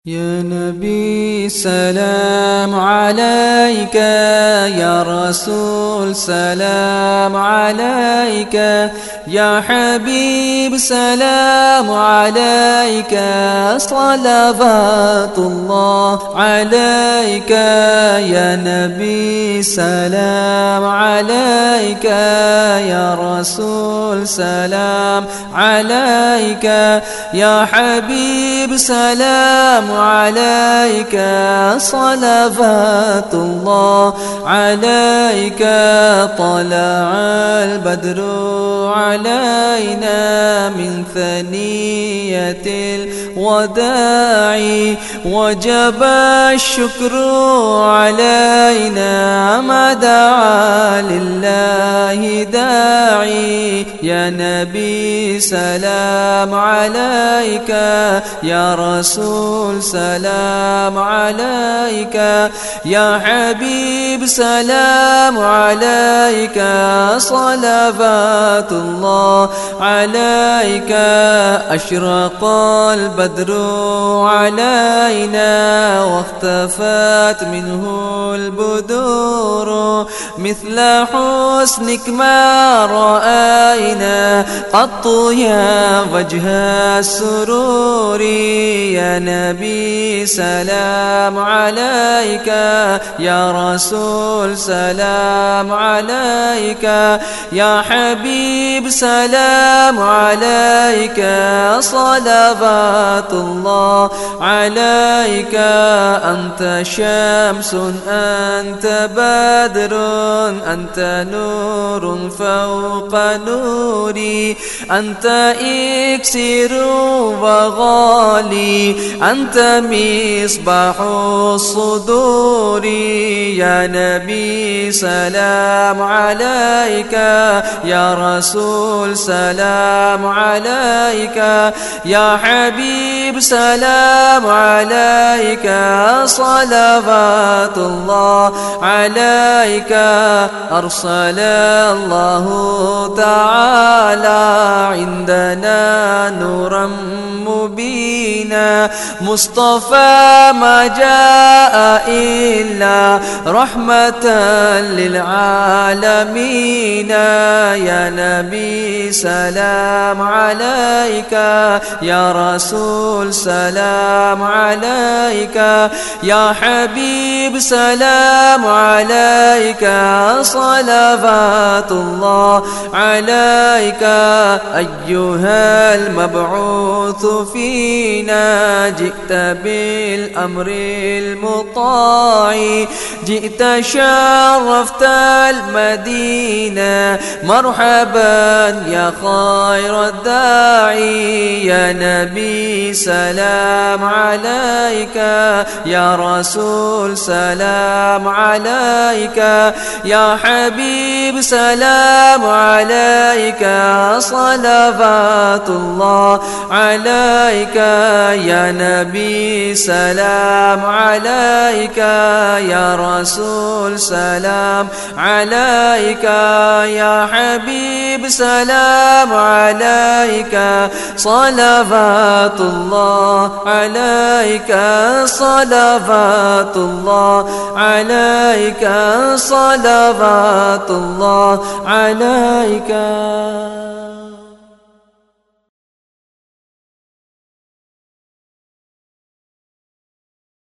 يا نبي سلام عليك، يا رسول سلام عليك، يا حبيب سلام عليك، صلوات الله عليك. يا نبي سلام عليك، يا رسول سلام عليك، يا حبيب سلام عليك، صلوات الله عليك. طلع البدر علينا من ثنية الوداع، وجب الشكر علينا ما دعا لله داعي. يا نبي سلام عليك، يا رسول سلام عليك، يا حبيب سلام عليك، صلوات الله عليك. أشرق البدر علينا واختفت منه البدور، مثل حسنك ما رأينا قط يا وجه السرور. يا نبي سلام عليك، يا رسول سلام عليك، يا حبيب سلام عليك، صلوات الله عليك. أنت شمس أنت بدر أنت نور فوق نوري، أنت إكسير وغالي، أنت مصباح الصدور. يا نبي سلام عليك، يا رسول سلام عليك، يا حبيب سلام عليك، صلوات الله عليك. أرسل الله تعالى عندنا نورا مبينا، مصطفى ما جاء إلا رحمة للعالمين. يا نبي سلام عليك، يا رسول سلام عليك، يا حبيب سلام عليك، صلوات الله عليك. أيها المبعوث فينا جئت بالأمر المطاع، جئت شرفت المدينة، مرحبا يا خير الداعي. يا نبي سلام عليك، يا رسول سلام عليك، يا حبيب سلام عليك، صلوات الله عليك. يا نبي سلام عليك، يا رسول سلام عليك، يا حبيب سلام عليك، صلوات الله عليك، صلوات الله عليك، صلوات الله عليك.